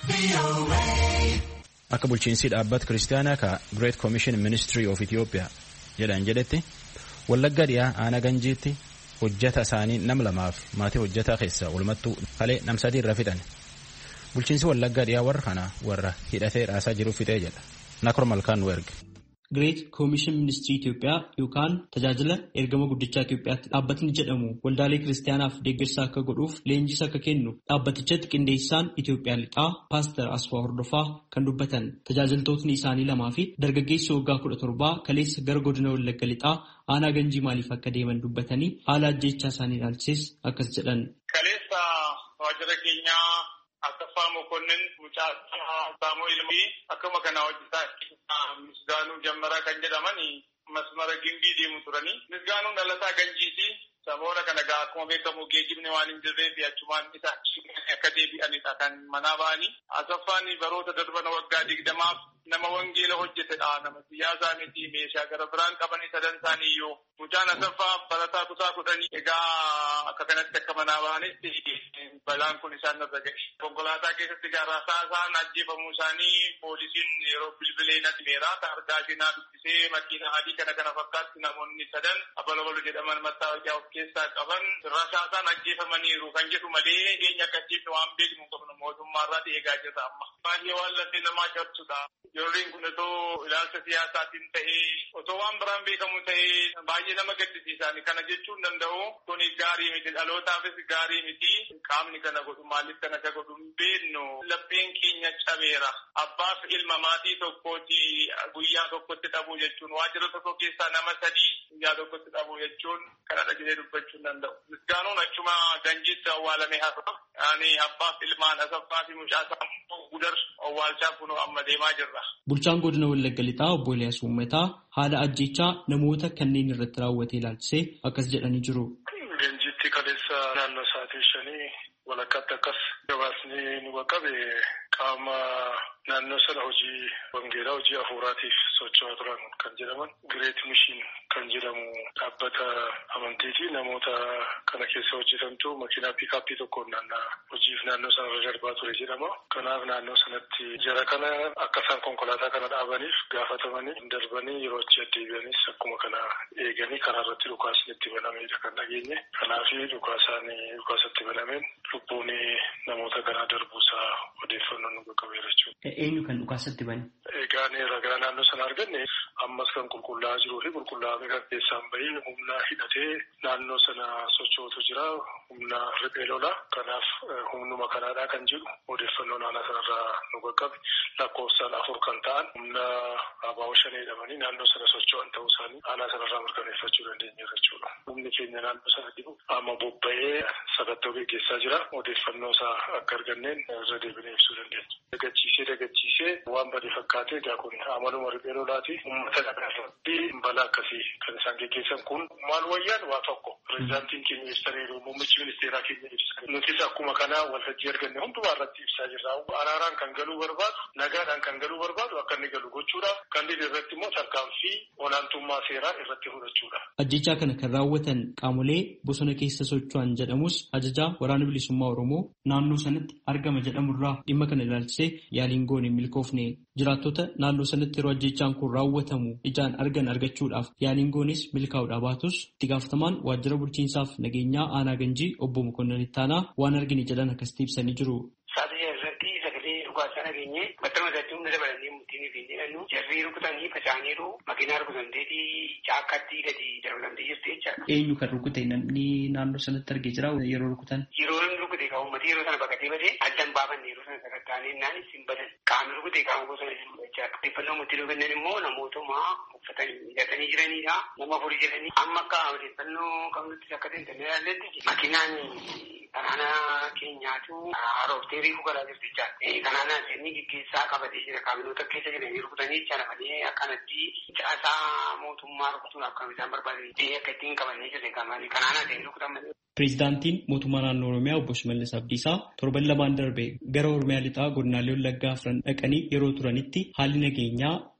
Akka bulchiinsi dhaabbata kiristaanaa ka Great Commission Ministry of Ethiopia jedhan jedhetti Wallagga dhiyaa aanaa Ganjiitti hojjeta isaanii nam lamaaf maatii hojjetaa keessa walumattuu kalee nam sadii irra fixan. Bulchiinsi Wallagga dhiyaa warra hidhatee raasaa jiruuf fixee jedha. Nakor Malkaan Werg. Great Commission Ministry Itoophiyaa yookaan tajaajila ergama guddichaa Itoophiyaatti dhaabbatni jedhamu waldaalee kiristaanaaf deeggarsa akka godhuuf leenjis akka kennu dhaabbatichatti qindeessaan Itoophiyaa lixaa Paaster Asfaa Hordofaa kan dubbatan tajaajiltootni isaanii lamaa fi dargaggeessi waggaa 17 kaleessa gara godina Wallagga lixaa aanaa Ganjii maaliif akka deeman dubbatanii haala ajjeechaa isaanii ilaalchises akkas jedhan. Kaleessa waajjira keenyaa Asaffaa Mokonnin mucaa Saamu'eel akkuma kana hojjetaa Misgaanuu Jammaraa kan jedhaman masmara gimbii deemu turanii. Misgaanuun dhalataa Ganjiiti. Saboora kana gaa akkuma beekamu geejjibni waan hin jirreef achumaan isa akka deebi'anidha kan manaa ba'anii. Asaffaan baroota darban waggaa 20 nama wangeela hojjetedha. Nama siyaasaa miti meeshaa gara biraan qabanii sadan isaanii iyyuu. Mucaan Asaffaa barataa kutaa 10 egaa akka kanatti akka manaa ba'anitti balaan kun isaan irra ga'e. Konkolaataa keessatti gaara saasaan ajjeefamuu isaanii poolisiin yeroo bilbilee natti meeraa argaa seenaa dubbisee makiina adii kana fakkaatti namoonni sadan abalabalu jedhaman mattaawaqaa of keessaa qaban rasaasaan ajjeefamaniiru kan jedhu malee eenyu akkasitti waan beeknu qabnu mootummaarraa eegaa jirra amma. Baay'ee waan lafee namaa cabsudha. Yerooleen kun otoo ilaalcha siyaasaatiin ta'ee otoo waan biraan beekamu ta'ee baay'ee nama gaddisiisan kana jechuun danda'u kun gaarii miti dhalootaafis gaarii miti qaamni kana godhu maaliif kana akka godhu hin beeknu lapheen keenya cabeera. Abbaaf ilma maatii tokkooti guyyaa tokkotti dhabuu jechuun waajjira tokko keessaa nama 3 guyyaa tokkotti dhabuu jechuun kanadha jedhee dubbachuu hin danda'u. Misgaanuun achuma Ganjiitti awwaalame har'a. Ani abbaaf ilmaan Asaffaa fi mucaa Saamuu Gudar awwaalchaaf kunoo amma deemaa jirra. Bulchaan godina Wallagga lixaa obbo Eliyaas Uummataa haala ajjeechaa namoota kanneen irratti raawwate ilaalchisee akkas jedhanii jiru. Ganjiitti kaleessa naannoo sa'aatii 5 walakkaatti akkas gabaasni nu qaqqabe qaama naannoo sana hojii wangeelaa hojii hafuuraatiif socho'aa turan kan jedhaman Great Mission kan jedhamu dhaabbata amantiiti. Namoota kana keessa hojjetantu makiinaa piikaappii tokkoon hojiif naannoo sana darbaa ture jedhama. Kanaaf naannoo sanatti jara kana akka isaan konkolaataa kana dhaabaniif gaafatamanii darbanii yeroo achi deebi'anis akkuma kana eeganii karaa irratti dhukaasni itti banamedha kan dhageenye. Kanaaf dhukaasatti banameen lubbuun namoota kanaa darbuusaa odeeffannoo nu qaqqabeera jechuudha. Eenyu kan dhukaasatti bane? Egaa ragaa naannoo sana arganne ammas kan qulqullaa'aa jiruu fi qulqullaa'ame kan keessaan bahee humna hidhatee naannoo sana socho'utu jira. Humna riphee lola. Kanaaf humnuma kanaadhaa kan jedhu odeeffannoo naannoo sanarraa nu qaqqabe lakkoofsaan 4 kan ta'an humna abaa'oo 5 jedhamanii naannoo sana socho'an ta'uu isaanii naannoo sanarraa mirkaneeffachuu dandeenya jechuudha. Humni keenya naannoo sana jiru amma bobba'ee sakattoo gaggeessaa jira. Odeeffannoo isaa akka arganneen irra deebinee ibsuu dandeenya. Dagachiisee waan badii fakkaatee egaa kun amaluma riphee lolaati. Uummata irratti balaa akkasii kan isaan gaggeessan kun maal wayyaan waa tokko. Pireezidaantiin keenya ministeera muummichi ministeeraa keenya ibsa. Nutis akkuma kana waltajjii arganne hundumaa irratti ibsaa jirra. Araaraan kan galuu barbaadu, nagaadhaan kan galuu barbaadu akka inni galu gochuudhaaf kan irratti immoo tarkaanfii olaantummaa seeraa irratti fudhachuudha. Ajjechaa kana kan raawwatan qaamolee bosona keessa socho'an jedhamus ajajaa waraana bilisummaa Oromoo naannoo sanatti argama jedhamurraa dhimma kana ilaalchisee yaaliin goone milkoofne. Jiraattota naannoo sanatti yeroo ajjechaan kun raawwatamu ijaan argan argachuudhaaf yaaliin goones milkaa'uudhaa baatus itti gaafatamaan waajjira bulchiinsaaf nageenyaa aanaa Ganjii obbo Mokonnin Ittaanaa waan argine jedhan akkasitti ibsanii jiru. Saatii irratti sagalee dhugaasaa nageenyee maxxanuma isaatti humna dabalanii murtiin fi jedhanu jarrii rukutanii faca'aniiru makiinaa rukutamteetii caakkaatti gadi darbatamtee jirti jechaadha. Eenyu kan rukute namni naannoo sanatti argee jira yeroo rukutan? Yeroo inni rukute kan uummati yeroo sana baqatee badee addan baafanne yeroo sana sagantaanii naan isin badan qaamni rukute qaama bosona jiru jechaadha. Odeeffannoo murtii kennan immoo namootuma uffatanii hidhatanii jiranidha. Nama 4 jedhanii amma akka odeeffannoo qabnutti akka ta'e ilaalletti makiinaan kanaana keenyaatu haroftee riifuu galaa jirti jechaadha. Kanaana inni gaggeessaa qabatee jira kaabinoota keessa jiranii rukutanii jechaadha malee akkanatti caasaa mootummaa rukutuun akkam isaan barbaadan akka ittiin qabannee jirre kanaana ta'e rukutan malee. Pireezidaantiin mootummaa naannoo Oromiyaa obbo Shimallis Abdiisaa torban 2 darbe gara Oromiyaa lixaa godinaalee Wallaggaa 4 dhaqanii yeroo turanitti haalli nageenyaa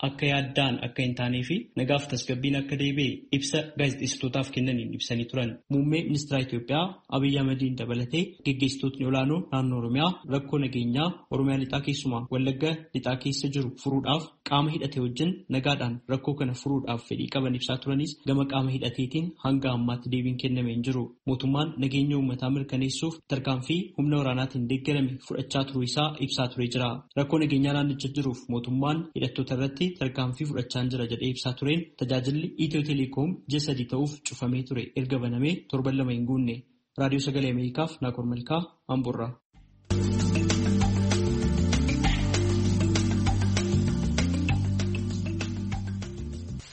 akka yaaddaan akka hin taanee fi nagaaf tasgabbiin akka deebi'e ibsa gaazexeessitootaaf kennaniin ibsanii turan. Muummee ministeera Itoophiyaa Abiyyi Ahmediin dabalatee geggeessitootni olaanoo naannoo Oromiyaa rakkoo nageenyaa Oromiyaa lixaa keessumaa Wallagga lixaa keessa jiru furuudhaaf qaama hidhate wajjin nagaadhaan rakkoo kana furuudhaaf fedhii qaban ibsaa turanis gama qaama hidhateetiin hanga ammaatti deebiin kennamee hin jiru. Mootummaan nageenya uummataa mirkaneessuuf tarkaanfii humna waraanaatiin deeggarame fudhachaa turuu isaa ibsaa turee jira. Rakkoo nageenyaa naannicha jiruuf mootummaan hidhattoota irratti tarkaanfii fudhachaa jira jedhee ibsaa tureen tajaajilli Itiyoo Teleekoom ji'a 3 ta'uuf cufamee ture erga banamee torban 2 hin guunne. Raadiyoo Sagalee Ameerikaaf Naakoor Malkaa Amboorraa.